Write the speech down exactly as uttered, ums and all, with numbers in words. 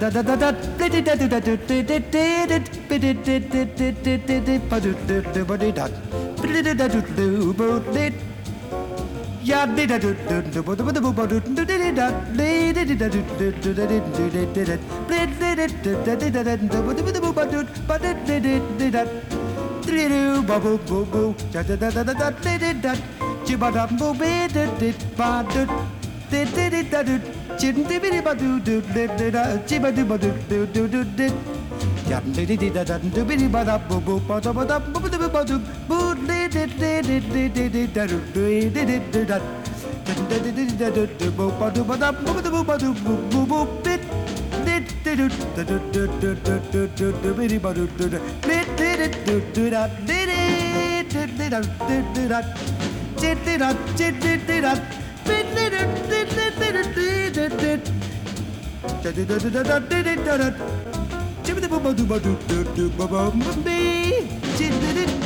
Ya did a do do do do do do do do do did that did it do do do did it did it did it did it did it did it do do do do do but it did it did that did it bubble boo boo da da da da da did it that chibada boo be did it ba do did did it da do chin di bi ba do do did did chibadu ba do do do do did ya did it did that do bi ba da boo boo ba da ba da boo boo ba do boo did it did it did it did that do it did it did that Chip